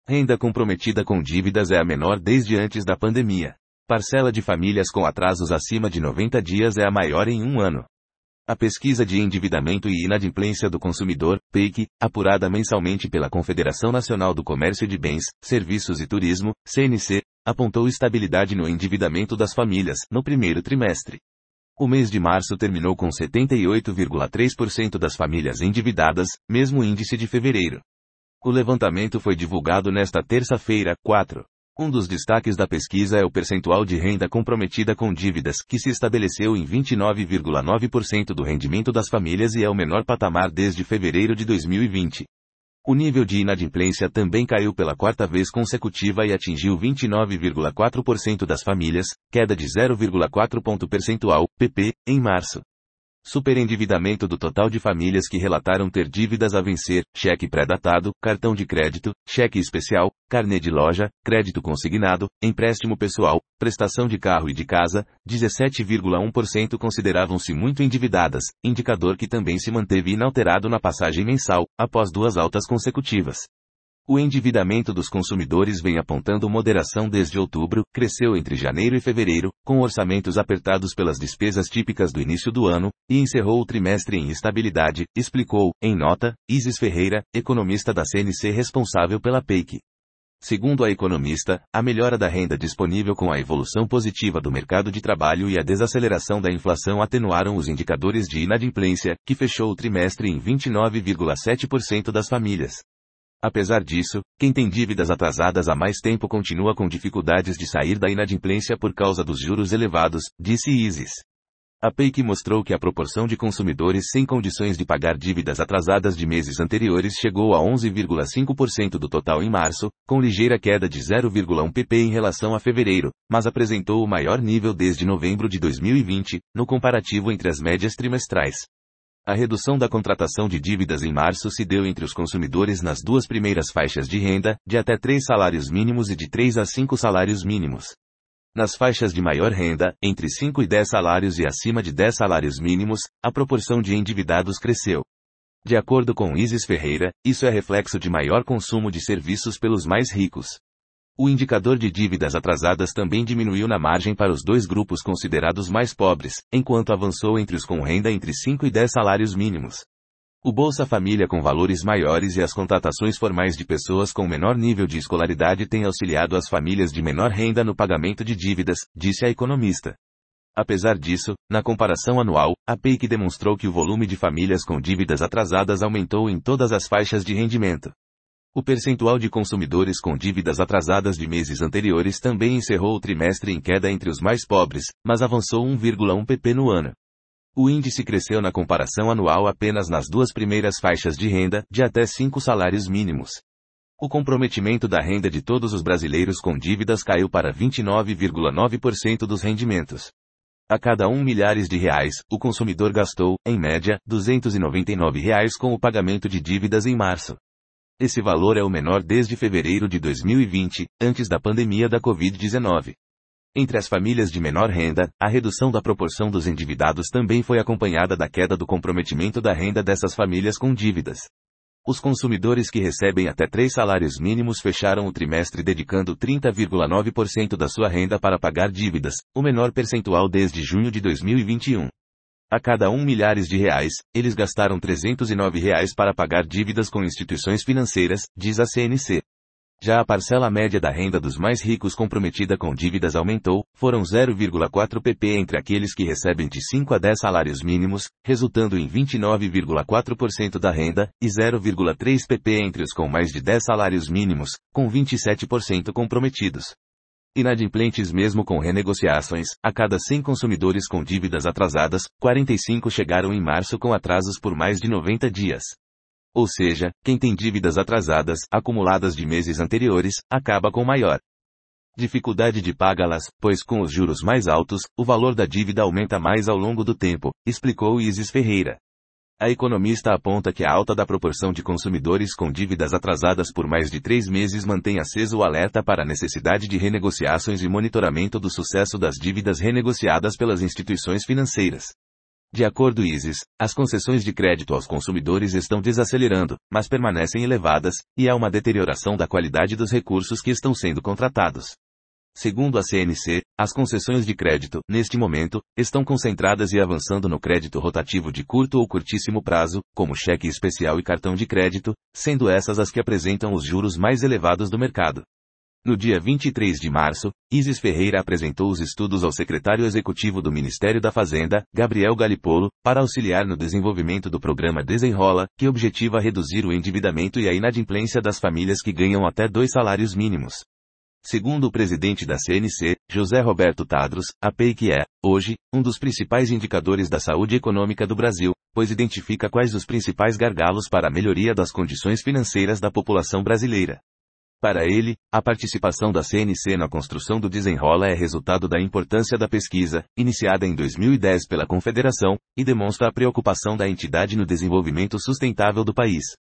Renda comprometida com dívidas é a menor desde antes da pandemia. Parcela de famílias com atrasos acima de 90 dias é a maior em um ano. A pesquisa de endividamento e inadimplência do consumidor, PEIC, apurada mensalmente pela Confederação Nacional do Comércio de Bens, Serviços e Turismo, CNC, apontou estabilidade no endividamento das famílias no primeiro trimestre. O mês de março terminou com 78,3% das famílias endividadas, mesmo índice de fevereiro. O levantamento foi divulgado nesta terça-feira, 4. Um dos destaques da pesquisa é o percentual de renda comprometida com dívidas, que se estabeleceu em 29,9% do rendimento das famílias e é o menor patamar desde fevereiro de 2020. O nível de inadimplência também caiu pela quarta vez consecutiva e atingiu 29,4% das famílias, queda de 0,4 ponto percentual, pp, em março. Superendividamento do total de famílias que relataram ter dívidas a vencer, cheque pré-datado, cartão de crédito, cheque especial, carnê de loja, crédito consignado, empréstimo pessoal, prestação de carro e de casa, 17,1% consideravam-se muito endividadas, indicador que também se manteve inalterado na passagem mensal, após 2 altas consecutivas. O endividamento dos consumidores vem apontando moderação desde outubro, cresceu entre janeiro e fevereiro, com orçamentos apertados pelas despesas típicas do início do ano, e encerrou o trimestre em estabilidade, explicou, em nota, Isis Ferreira, economista da CNC responsável pela PEIC. Segundo a economista, a melhora da renda disponível com a evolução positiva do mercado de trabalho e a desaceleração da inflação atenuaram os indicadores de inadimplência, que fechou o trimestre em 29,7% das famílias. Apesar disso, quem tem dívidas atrasadas há mais tempo continua com dificuldades de sair da inadimplência por causa dos juros elevados, disse Isis. A PEIC mostrou que a proporção de consumidores sem condições de pagar dívidas atrasadas de meses anteriores chegou a 11,5% do total em março, com ligeira queda de 0,1 pp em relação a fevereiro, mas apresentou o maior nível desde novembro de 2020, no comparativo entre as médias trimestrais. A redução da contratação de dívidas em março se deu entre os consumidores nas 2 primeiras faixas de renda, de até 3 salários mínimos e de 3 a 5 salários mínimos. Nas faixas de maior renda, entre 5 e 10 salários e acima de 10 salários mínimos, a proporção de endividados cresceu. De acordo com Isis Ferreira, isso é reflexo de maior consumo de serviços pelos mais ricos. O indicador de dívidas atrasadas também diminuiu na margem para os 2 grupos considerados mais pobres, enquanto avançou entre os com renda entre 5 e 10 salários mínimos. O Bolsa Família com valores maiores e as contratações formais de pessoas com menor nível de escolaridade têm auxiliado as famílias de menor renda no pagamento de dívidas, disse a economista. Apesar disso, na comparação anual, a PEIC demonstrou que o volume de famílias com dívidas atrasadas aumentou em todas as faixas de rendimento. O percentual de consumidores com dívidas atrasadas de meses anteriores também encerrou o trimestre em queda entre os mais pobres, mas avançou 1,1 pp no ano. O índice cresceu na comparação anual apenas nas 2 primeiras faixas de renda, de até 5 salários mínimos. O comprometimento da renda de todos os brasileiros com dívidas caiu para 29,9% dos rendimentos. A cada R$ 1 milhares, o consumidor gastou, em média, R$ 299 com o pagamento de dívidas em março. Esse valor é o menor desde fevereiro de 2020, antes da pandemia da Covid-19. Entre as famílias de menor renda, a redução da proporção dos endividados também foi acompanhada da queda do comprometimento da renda dessas famílias com dívidas. Os consumidores que recebem até 3 salários mínimos fecharam o trimestre dedicando 30,9% da sua renda para pagar dívidas, o menor percentual desde junho de 2021. A cada R$ 1 milhares, eles gastaram R$ 309 para pagar dívidas com instituições financeiras, diz a CNC. Já a parcela média da renda dos mais ricos comprometida com dívidas aumentou, foram 0,4 pp entre aqueles que recebem de 5 a 10 salários mínimos, resultando em 29,4% da renda, e 0,3 pp entre os com mais de 10 salários mínimos, com 27% comprometidos. Inadimplentes mesmo com renegociações, a cada 100 consumidores com dívidas atrasadas, 45 chegaram em março com atrasos por mais de 90 dias. Ou seja, quem tem dívidas atrasadas, acumuladas de meses anteriores, acaba com maior dificuldade de pagá-las, pois com os juros mais altos, o valor da dívida aumenta mais ao longo do tempo, explicou Isis Ferreira. A economista aponta que a alta da proporção de consumidores com dívidas atrasadas por mais de 3 meses mantém aceso o alerta para a necessidade de renegociações e monitoramento do sucesso das dívidas renegociadas pelas instituições financeiras. De acordo com ISIS, as concessões de crédito aos consumidores estão desacelerando, mas permanecem elevadas, e há uma deterioração da qualidade dos recursos que estão sendo contratados. Segundo a CNC, as concessões de crédito, neste momento, estão concentradas e avançando no crédito rotativo de curto ou curtíssimo prazo, como cheque especial e cartão de crédito, sendo essas as que apresentam os juros mais elevados do mercado. No dia 23 de março, Isis Ferreira apresentou os estudos ao secretário executivo do Ministério da Fazenda, Gabriel Galípolo, para auxiliar no desenvolvimento do programa Desenrola, que objetiva reduzir o endividamento e a inadimplência das famílias que ganham até 2 salários mínimos. Segundo o presidente da CNC, José Roberto Tadros, a PEC é, hoje, um dos principais indicadores da saúde econômica do Brasil, pois identifica quais os principais gargalos para a melhoria das condições financeiras da população brasileira. Para ele, a participação da CNC na construção do Desenrola é resultado da importância da pesquisa, iniciada em 2010 pela Confederação, e demonstra a preocupação da entidade no desenvolvimento sustentável do país.